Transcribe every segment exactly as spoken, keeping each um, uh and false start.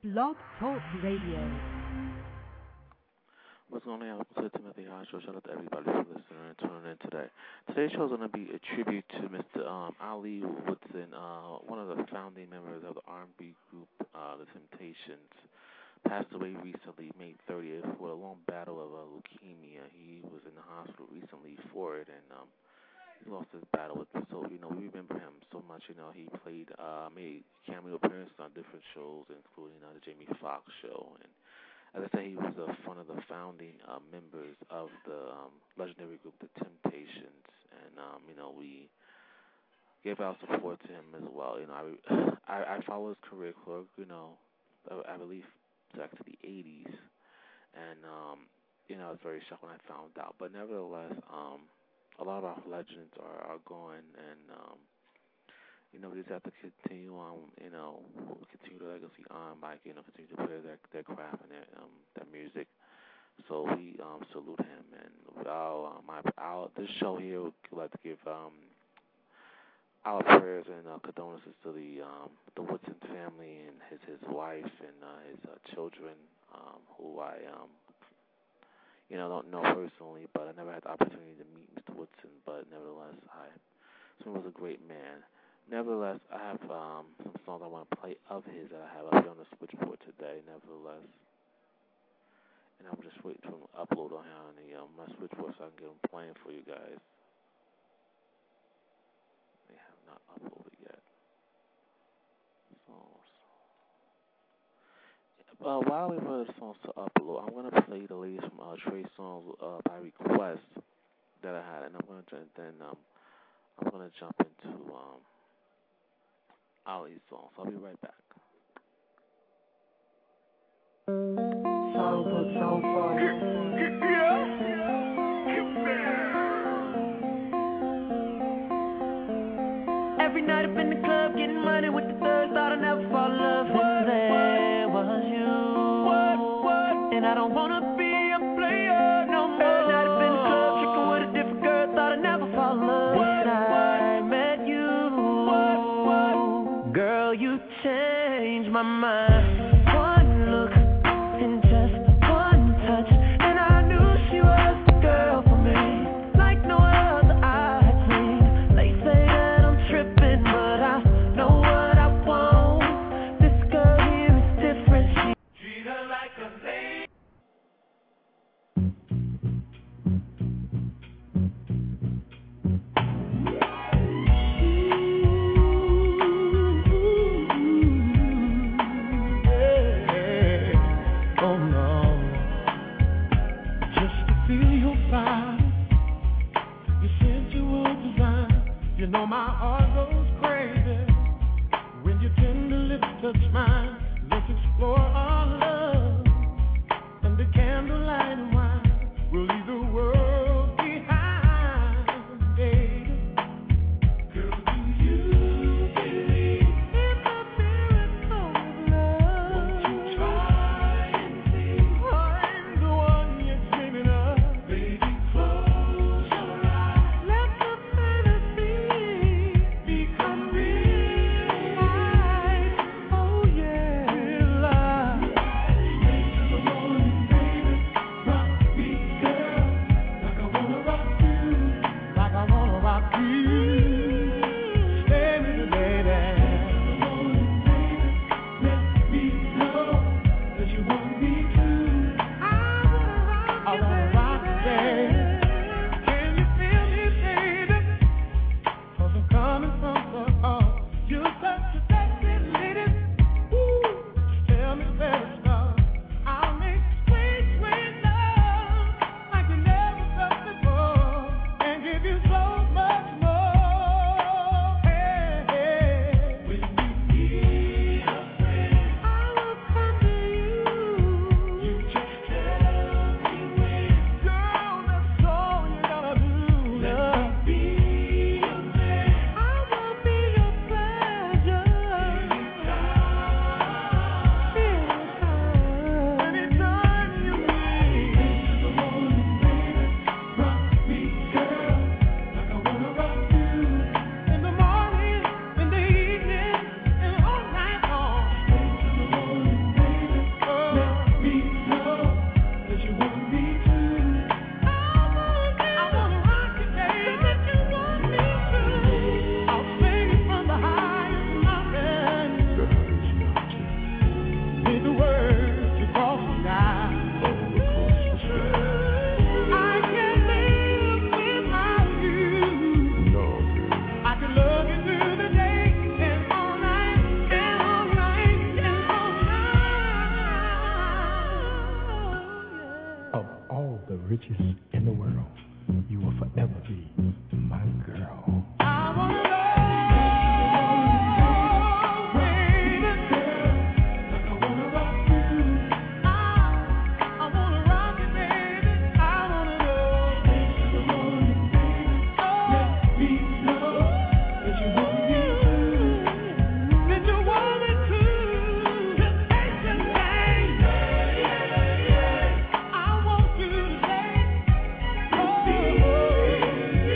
Blog Talk Radio. What's going on? I'm Timothy Hodge. Shout out to everybody for listening and tuning in today. Today's show is going to be a tribute to Mister Um, Ali Woodson, uh, one of the founding members of the R and B group uh, The Temptations. Passed away recently, May thirtieth, with a long battle of uh, leukemia. He was in the hospital recently for it, and um, he lost his battle with it. So, you know, we remember him so much. You know, he played, uh, made cameo appearances on different shows, including uh, the Jamie Foxx show. And as I say, he was uh, one of the founding uh, members of the um, legendary group, The Temptations. And, um, you know, we gave our support to him as well. You know, I, I, I follow his career clerk, you know, I, I believe back to the eighties. And, um, you know, I was very shocked when I found out. But nevertheless, um, a lot of our legends are, are gone, and, um, you know, we just have to continue on, you know, continue the legacy on by, you know, continue to play their, their craft and their, um, their music. So we um, salute him, and our, um, my, our, this show here would like to give um, our prayers and uh, condolences to the um, the Woodson family and his, his wife and uh, his uh, children, um, who I, um, you know, don't know personally, but I never had the opportunity to meet Mister Woodson, but nevertheless, I, he was a great man. Nevertheless, I have um, some songs I want to play of his that I have up here on the switchboard today, nevertheless. And I'm just waiting for him to upload on here on the, um, my switchboard so I can get them playing for you guys. They have not uploaded yet. Songs. Uh, while we wait for the songs to upload, I'm going to play the latest from uh, Trey Songz uh, by request that I had, and I'm going to then um, I'm going to jump into um, Ali's song, so I'll be right back. Every night up in the club, getting money with the thugs, thought I'd never fall in love, and there was you. What, what? And I don't wanna be a player no more. Every night up in the club, tricking with a different girl, thought I'd never fall in love, when I met you. What, what? Girl, you changed my mind. One look and just one touch, and I knew she was the girl for me, like no other I had seen. They say that I'm tripping, but I know what I want. This girl here is different. She treat her like a lady. Yeah. richest in the world. You will forever be my girl. I wanna know. Yeah.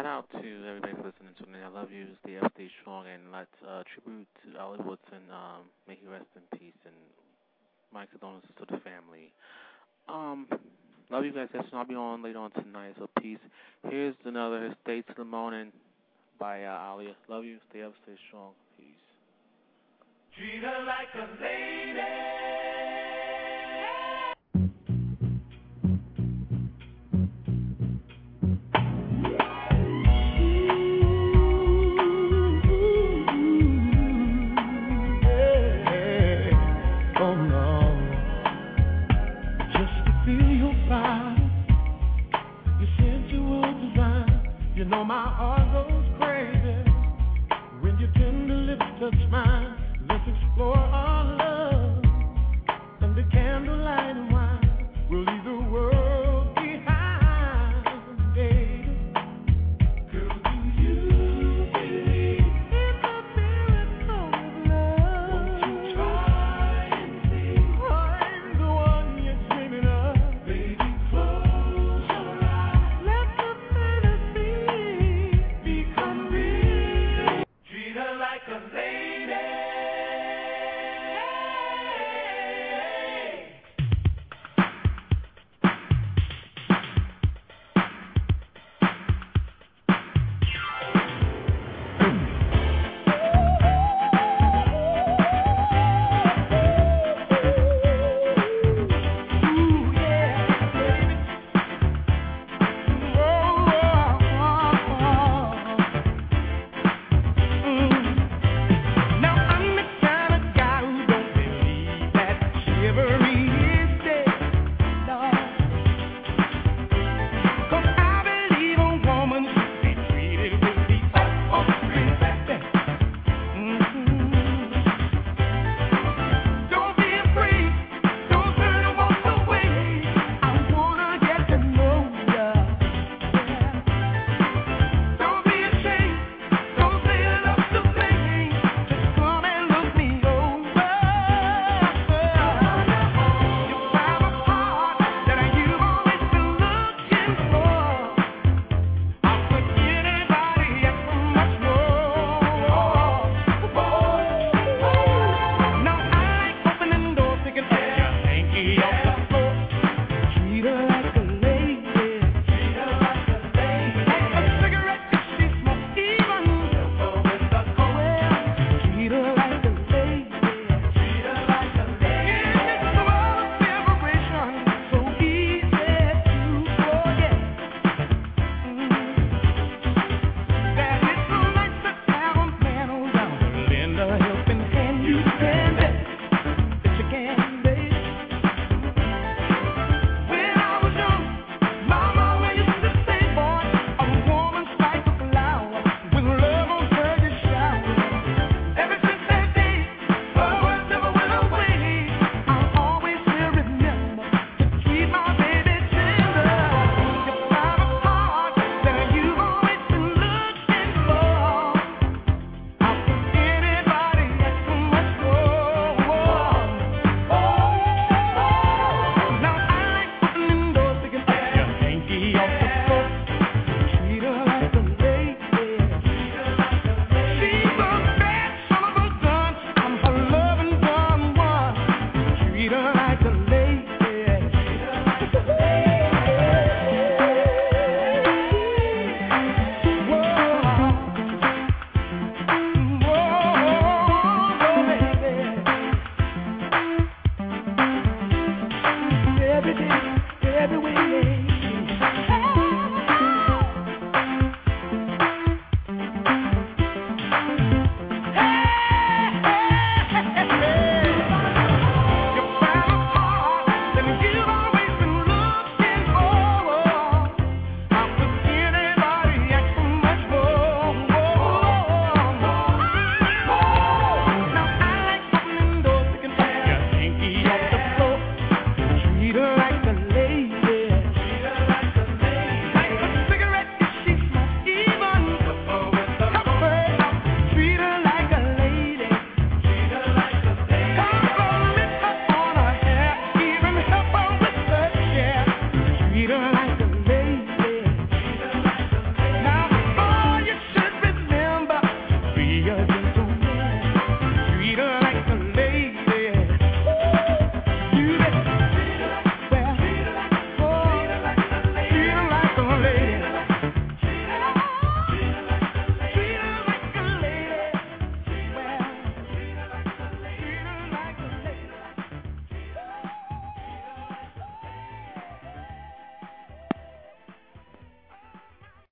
shout out to everybody for listening to me. I love you. Stay up, stay strong, and let's uh, tribute to Ali Woodson. Um, may he rest in peace, and my condolences to the family. Um, love you guys. I'll be on later on tonight, so peace. Here's another Stay to the Morning by uh, Ali. Love you. Stay up, stay strong. Peace. Treat her like a lady. You know my heart goes crazy when your tender lips touch mine. Let's explore our love under candlelight.